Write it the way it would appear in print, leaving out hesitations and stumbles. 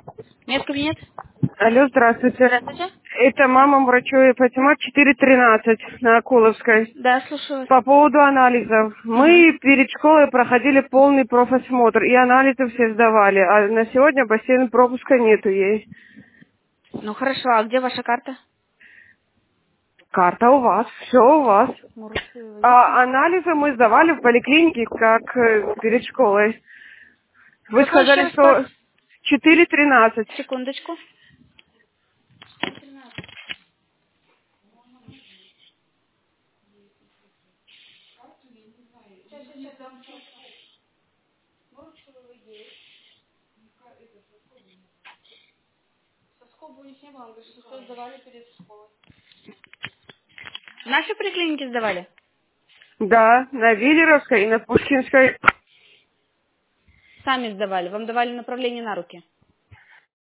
Медкабинет? Алло, здравствуйте. Здравствуйте. Это мама врачу Фатима 413 на Акуловской. Да, слушаю вас. По поводу анализов. Мгм. Мы перед школой проходили полный профосмотр, и анализы все сдавали. А на сегодня бассейн пропуска нету ей. Ну хорошо, а где ваша карта? Карта у вас, все у вас. Мурусиева есть? А анализы мы сдавали в поликлинике, как перед школой. Вы Какой еще сказали, раз пас? что 413. Секундочку. В нашей поликлинике сдавали? Да, на Виллеровской и на Пушкинской. Сами сдавали. Вам давали направление на руки?